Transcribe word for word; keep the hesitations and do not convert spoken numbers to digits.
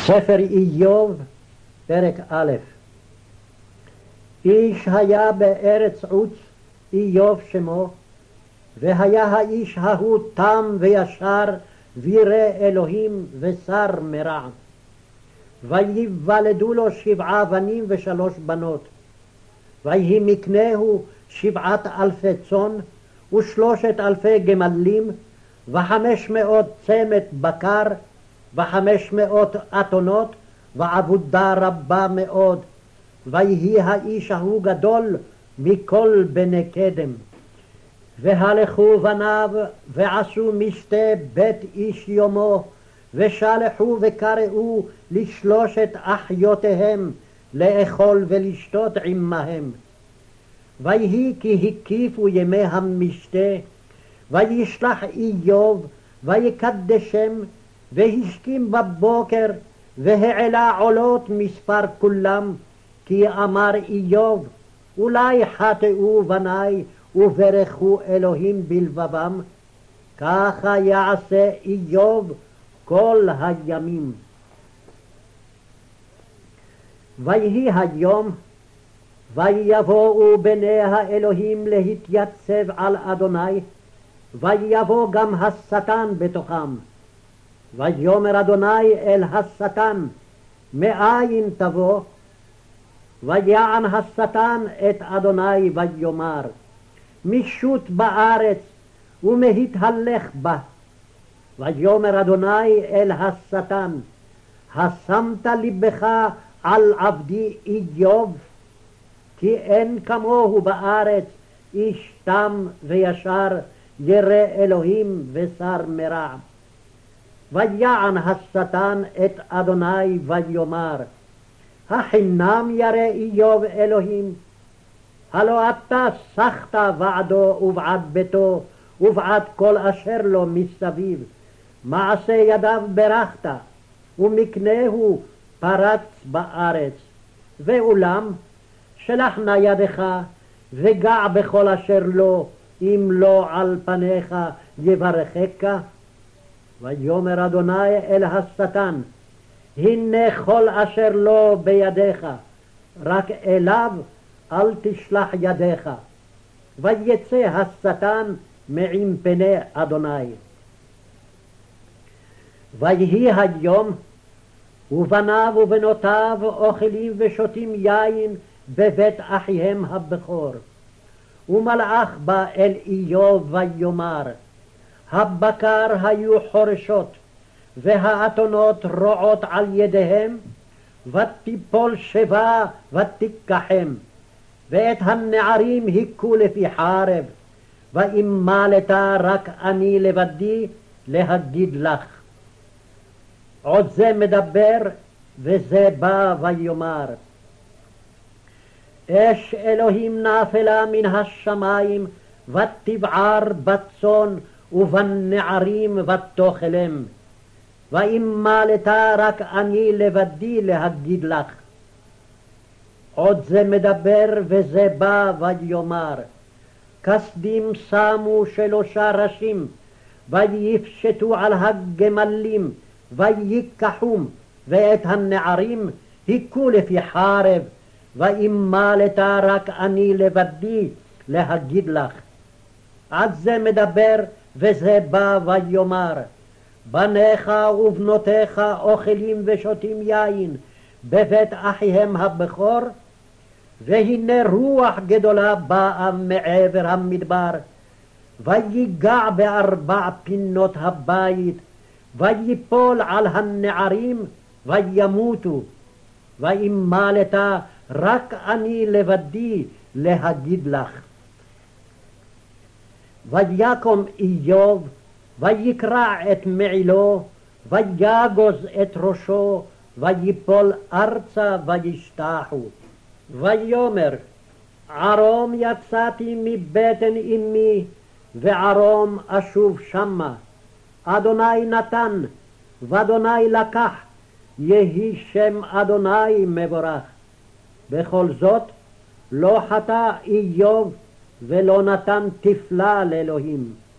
ספר איוב, פרק א'. איש היה בארץ עוץ, איוב שמו, והיה האיש ההוא תם וישר, וירא אלוהים ושר מרע. ויוולדו לו שבעה בנים ושלוש בנות. ויהי מקנהו שבעת אלפי צאן, ושלושת אלפי גמלים, וחמש מאות צמת בקר, וחמש מאות אתונות, ועבודה רבה מאוד. ויהי האיש ההוא גדול מכל בני קדם. והלכו בניו ועשו משתה בית איש יומו, ושלחו וקראו לשלושת אחיותיהם לאכול ולשתות עמהם. ויהי כי הקיפו ימי המשתה, וישלח איוב ויקדשם, והשכים בבוקר, והעלה עולות מספר כולם, כי אמר איוב, אולי חטאו בניי וברכו אלוהים בלבבם. ככה יעשה איוב כל הימים. ויהי היום, ויבואו בני האלוהים להתייצב על אדוני, ויבוא גם השטן בתוכם. ויאמר אדוני אל השטן, מאין תבוא? ויען השטן את אדוני ויאמר, משוט בארץ ומהתהלך בה. ויאמר אדוני אל השטן, השמת לבך על עבדי איוב? כי אין כמוהו בארץ, איש תם וישר, ירא אלוהים ושר מרע. ויען השטן את אדוני ויאמר, החינם ירא איוב אלוהים? הלא אתה סחת בעדו ובעד ביתו ובעד כל אשר לו מסביב. מעשה ידיו ברכת, ומקנהו פרץ בארץ. ואולם שלח נא ידך וגע בכל אשר לו, אם לא על פניך יברכך. ויאמר אדוני אל השטן, הנה כל אשר לו בידיך, רק אליו אל תשלח ידיך. ויצא השטן מעם פני אדוני. ויהי היום, ובניו ובנותיו אוכלים ושותים יין בבית אחיהם הבכור. ומלאך בא אל איוב ויאמר, הבקר היו חורשות, והאתונות רועות על ידיהם, ותיפול שבה ותיקחם, ואת הנערים היכו לפי חרב, ואם מלתה רק אני לבדי להגיד לך. עוד זה מדבר, וזה בא ויאמר, אש אלוהים נפלה מן השמיים, ותבער בצאן ובנערים ותאכלם. ואם מלתה רק אני לבדי להגיד לך. עוד זה מדבר, וזה בא ויאמר, כסדים שמו שלושה ראשים, ויפשטו על הגמלים, ויקחום, ואת הנערים היכו לפי חרב, ואם מלתה רק אני לבדי להגיד לך. עד זה מדבר, וזה בא ויאמר, בניך ובנותיך אוכלים ושותים יין בבית אחיהם הבכור, והנה רוח גדולה באה מעבר המדבר, ויגע בארבע פינות הבית, ויפול על הנערים וימותו. ואם מלתה רק אני לבדי להגיד לך. ויקום איוב, ויקרע את מעילו, ויגוז את ראשו, ויפול ארצה וישתחו. ויאמר, ערום יצאתי מבטן אמי, וערום אשוב שמה. אדוני נתן, ואדוני לקח, יהי שם אדוני מבורך. בכל זאת לא חטא איוב, ולא נתן תפלה לאלוהים.